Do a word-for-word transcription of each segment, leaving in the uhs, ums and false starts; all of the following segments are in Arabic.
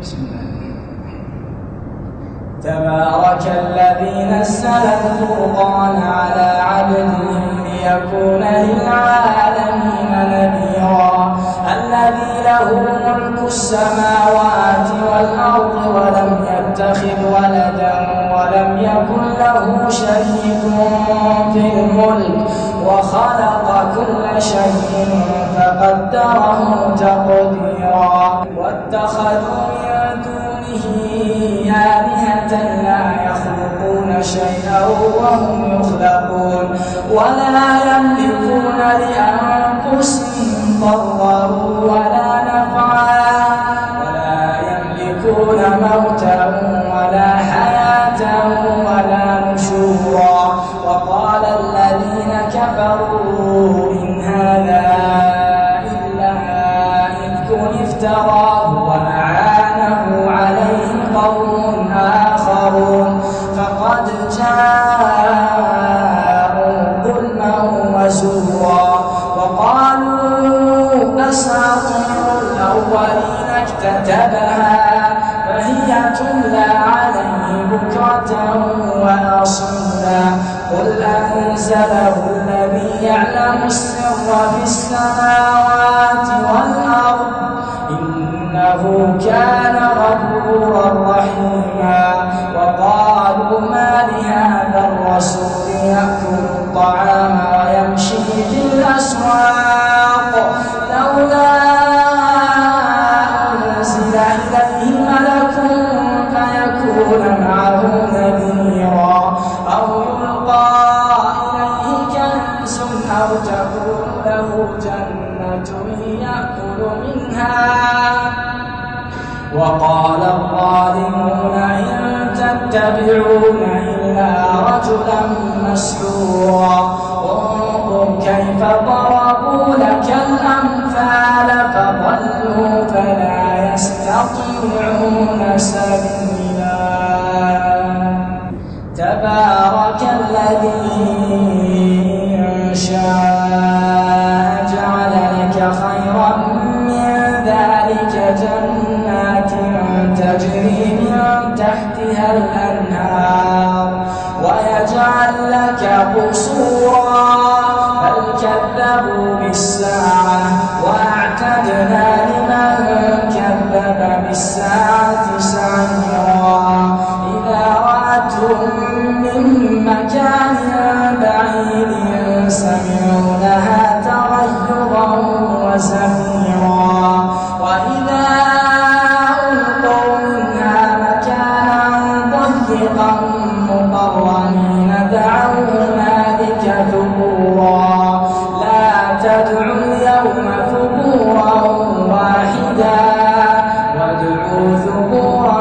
تبارك الذي نزل الفرقان على عبده ليكون للعالمين نذيرا الذي له ملك السماوات والأرض ولم يتخذ ولدا ولم يكن له شريك في الملك وخلق كل شيء فقدره تقديرا واتخذوا من دونه آلهة لا يخلقون شيئا وهم يخلقون ولا يملكون لأنفسهم ضرا ولا نفعا ولا يملكون موتا ولا حياة ولا نشورا وقال الذين كفروا إن هذا إلا إفك افتراه وأعانه عليه قوم آخرون فقد جاءوا ظلما وزورا وقالوا أساطير الأولين اكتتبها فهي تملى عليه بكرة وأصيلا قل أنزله الذي يعلم السر في السماوات والأرض إنه كان غفورا رحيما وقالوا ما لهذا الرسول يأكل الطعام ويمشي في الأسواق لولا أنزل إليه ملك فيكون معه نذيرا أو يلقى إليه كنز أو تكون له جنة يأكل منها وقال الظالمون إن تتبعون إلا رجلا مسحورا انظر كيف ضربوا لك الأمثال فضلوا فلا يستطيعون سبيلا تبارك الذي إن شاء جعل لك خيرا من ذلك جنات تجري من تحتها الأنهار ويجعل لك قصورا بل كذبوا بالساعة وأعتدنا لمن كذب بالساعة سعيرا إذا رأتهم من مكان بعيد سمعوا لها تغيظا وزفيرا وإذا ألقوا منها مكانا ضيقا مقرنين دعوا هنالك ثبورا لا تدعوا اليوم ثبورا واحدا وادعوا ثبورا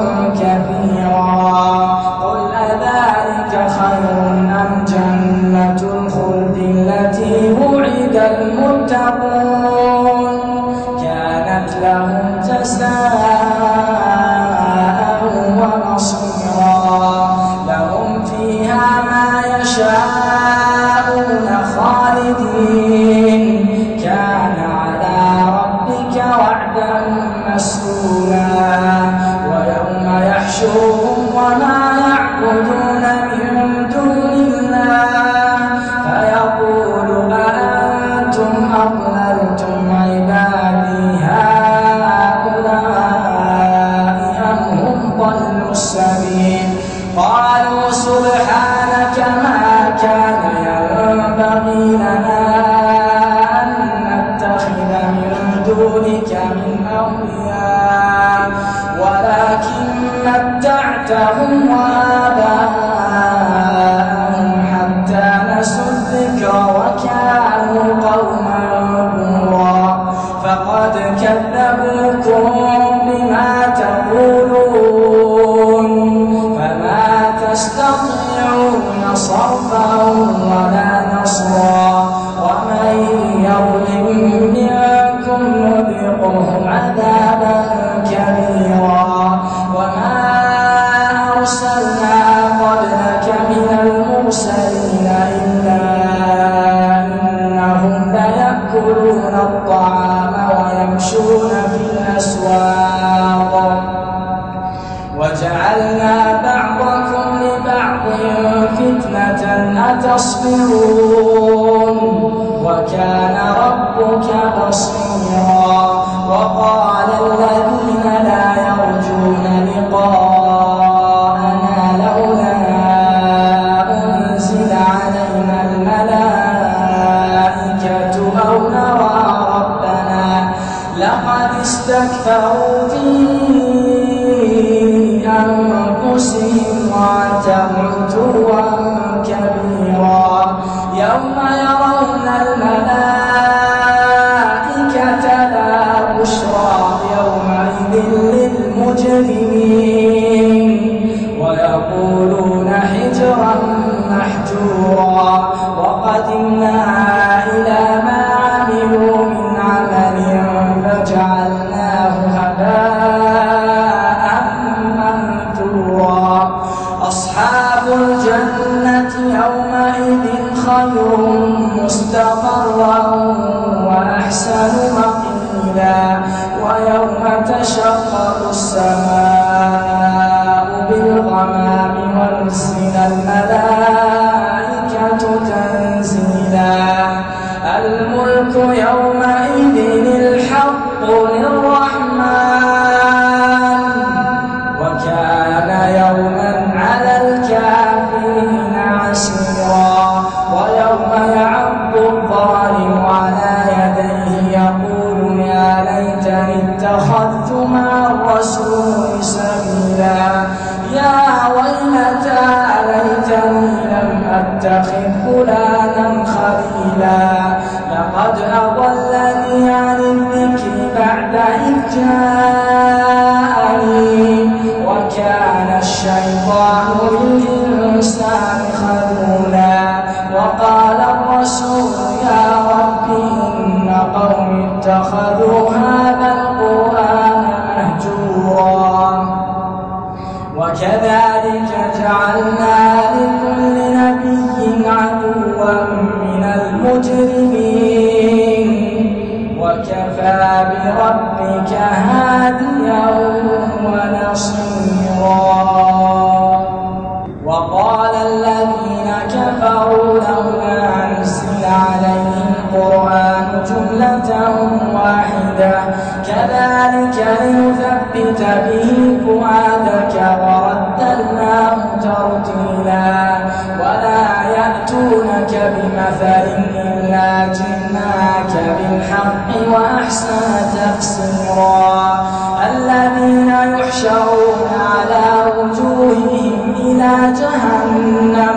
كثيرا قل أذلك خير أم جنة الخلد التي وعد المتقون كانت لهم جزاء ومصيرا لهم فيها ما يشاءون خالدين كان على ربك وعدا مسئولا ويوم يحشرهم وما يعبدون من دون الله فيقول أأنتم أضللتم عبادي هؤلاء أم هم ضلوا السبيل قالوا سبحانك ما كان ينبغي لنا أن نتخذ من دونك من أولياء ولكن متعتهم وآباءهم حتى نسوا الذكر وكانوا قوما بورا فقد كذبوكم بما تقولون فما تستطيعون صرفا ولا نصرا ومن يظلم منكم نذقه عذابا كبيرا وما أرسلنا أنفسهم وعتوا عتوا كبيرا يوم يرون الملائكة لا بشرى يومئذ للمجرمين ويقولون حجرا محجورا وقدمنا إلى ما عملوا من عمل فجعلناه هباء منثورا أصحاب الجنة يومئذ خير مستقرا وأحسن مقيلا ويوم تشقق السماء بالغمام ونزل الملائكة تنزيلا الملك يومئذ الحق للرحمن وكان يوما على الكافرين عسيرا ويوم يعض الظالم على يديه يقول يا ليتني اتخذت مع الرسول سبيلا يا ويلتى ليتني لم أتخذ فلانا خليلا لقد أضلني عن الذكر بعد إذ جاءني وكان الشيطان للإنسان خذولا وقال الرسول يا رب إن قومي اتخذوا هذا القرآن مهجورا وكذلك جعلنا لكل نبي عدوا من المجرمين وكفى بربك هاديا ونصيرا وقال الذين كفروا لولا نزل عليه القرآن جملة واحدة كذلك لنثبت به فؤادك ورتلناه ترتيلا ولا يأتونك بمثل إلا جئناك بالحق وأحسن تفسيرا الذين يحشرون على وجوههم إلى جهنم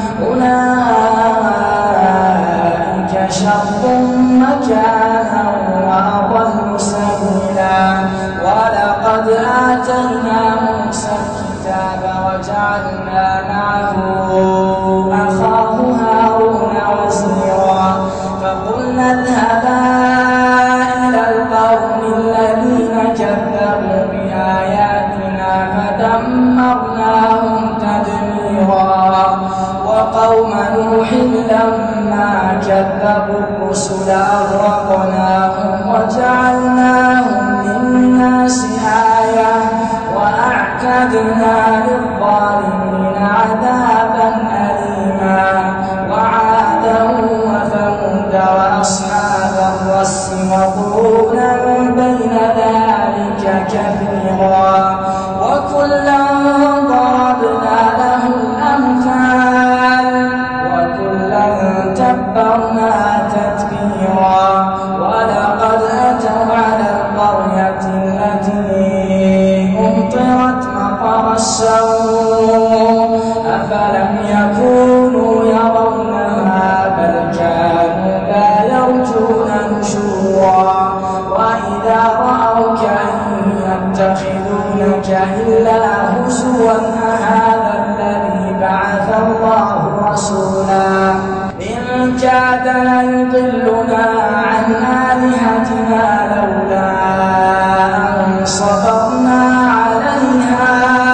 أولئك شر مكانا وأضل سبيلا ولقد آتينا موسى الكتاب وجعلنا معه أخاه هارون وزيرا فقلنا اذهبا إلى القوم الذين كذبوا بآياتنا فدمرناهم تدميرا وقوم نوح لما كذبوا الرسل أغرقناهم وجعلناهم للناس آية وأعتدنا للظالمين عذابا أليما وعادا وثمود وأصحاب الرس وقرونا بين ذلك كثيرا وكلا ضربنا له الأمثال وكلا تبرنا تتبيرا ولقد أتوا على القرية التي أمطرت مطر السوء أفلم يكونوا يرونها بل كانوا لا يرجون نشورا وإذا رأوك إن يتخذونك إلا هزوا أهذا الذي بعث الله رسولا إن كاد ليضلنا عن آلهتنا لولا أن صبرنا عليها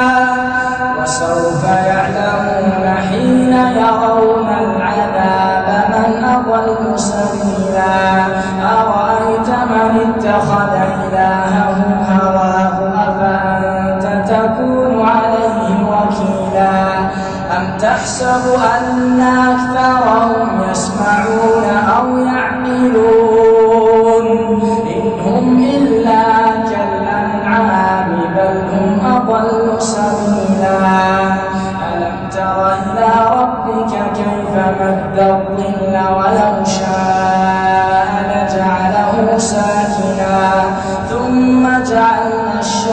وسوف يعلمون حين يرون العذاب من أضل سبيلا أرأيت من اتخذ إلهه هواه أفأنت تكون عليه وكيلا أم تحسب أن أكثرهم يسمعون أو يعقلون إن هم إلا كالأنعام بل هم أضل سبيلا ألم تر إلى ربك كيف مد الظل ولو شاء لجعله ساكنا ثم جعلنا الشمس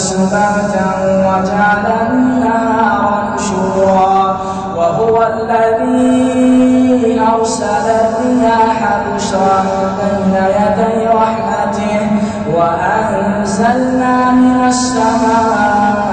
الناس بغتا وجعل النهار نشورا وهو الذي أرسل الرياح بشرا بين يدي رحمته وأنزلنا من السماء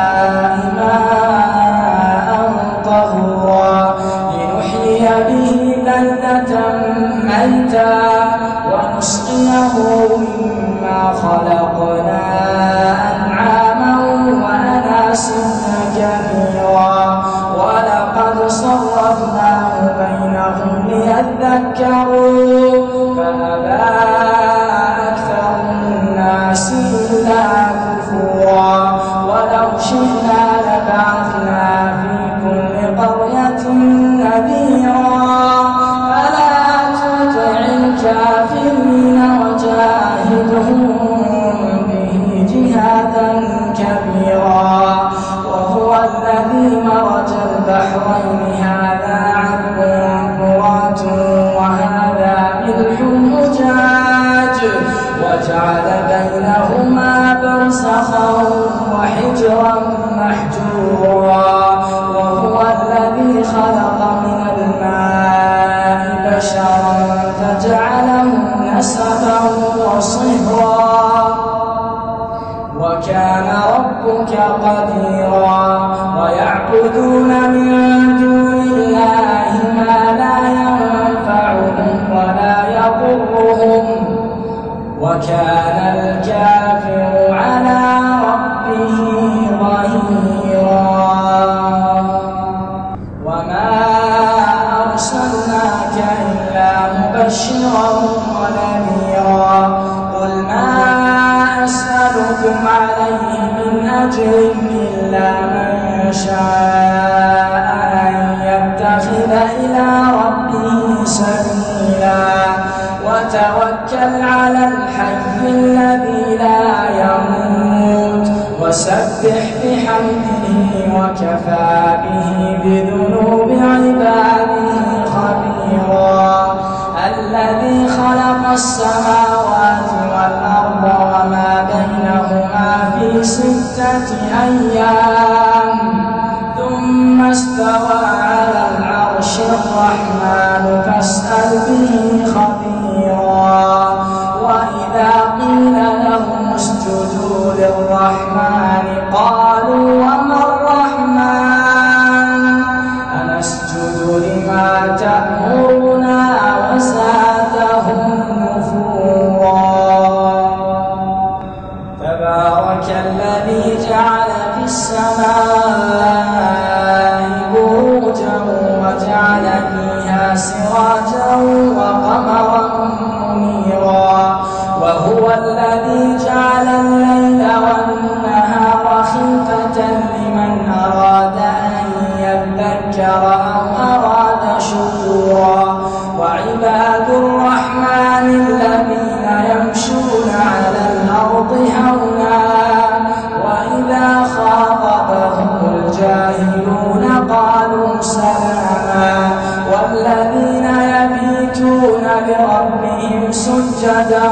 ماء طهورا لنحيي به بلدة ميتا ونسقيه مما خلقنا أنعاما وأناسيا كثيرا ولقد صرفناه بينهم ليذكروا فأبى أكثر الناس إلا كفورا ولو شئنا لبعثنا في كل قرية نذيرا فلا تطع الكافرين وجاهدهم به جهادا كبيرا وهو الذي مرج البحرين هذا عذب فرات وهذا ملح أجاج وجعل بينهما برزخا وحجرا محجورا وهو الذي خلق من الماء بشرا فجعله نسبا وصهرا وكان ربك قديرا ويعبدون من دون الله ما لا ينفعهم ولا يضرهم وكان الكافر على ربه ظهيرا وما أرسلناك إلا مبشرا ونذيرا قل ما أسألكم عليه من أجر إلا من شاء أن يتخذ إلى ربه سبيلا وتوكل على الحي الذي لا يموت وسبح بحمده وكفى به بذنوب عباده خبيرا الذي خلق السماوات والأرض وما بينهما في ستة أيام ثم استوى على العرش الرحمن فاسأل به خبيرا وإذا قيل لهم اسجدوا للرحمن قالوا وما الرحمن أنسجد لما تأمرنا وزادهم نفورا تبارك الذي جعل في السماء بروجا وجعل فيها سراجا وقمرا منيرا وهو الذي جعل الليل والنهار خلفة لمن أراد أن يذكر أو أراد شكورا وعباد الرحمن الذين يمشون على الأرض هونا وإذا خاطبهم الجاهلون قالوا سلاما والذين يبيتون لربهم سجدا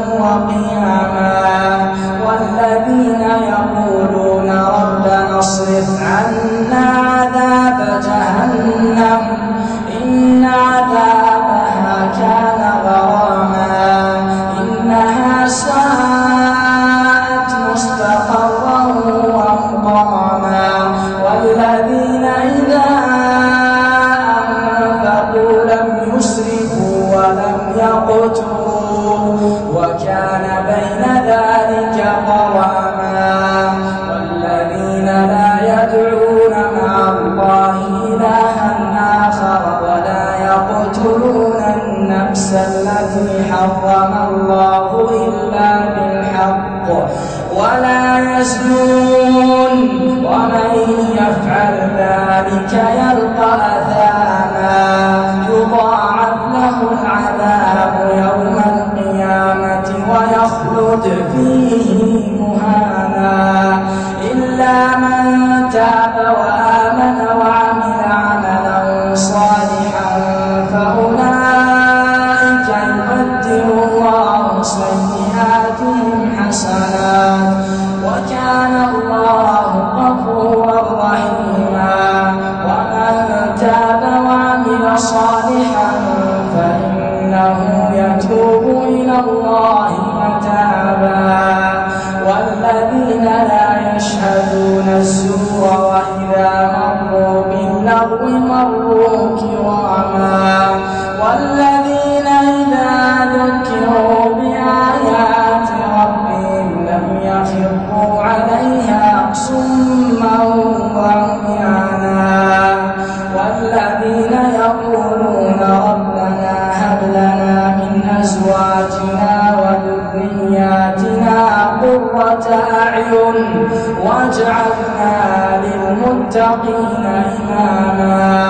وقياما والذين يقولون ربنا اصرف عنا عذاب جهنم إن عذابها كان غراما إنها ساءت مستقرا ومقاما والذين إذا أنفقوا لم يسرفوا ولم يقتروا وكان بين ذلك قواما والذين لا يدعون مع الله إلها آخر ولا يقتلون النفس التي حرم الله إلا بالحق ولا يزنون ومن يفعل ذلك يلقى أثاما يضاعف له العذاب يوم القيامة ويخلد فيه مهانا إلا من تاب وآمن وعمل عملا صالحا فأولئك يبدل الله سيئاتهم حسنات وكان وجعلنا للمتقين إماما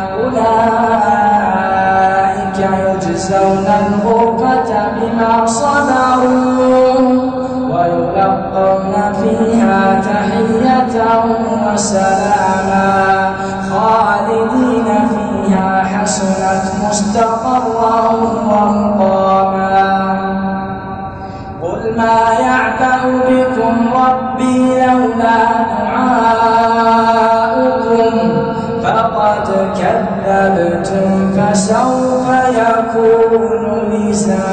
أولئك يجزون الغرفة بما صبروا ويلقون فيها تحية وسلاما خالدين فيها حسنت مستقرا ومقاما قل ما يعبأ بكم ربي لولا دعاؤكم فقد كذبتم فسوف يكون لزاما.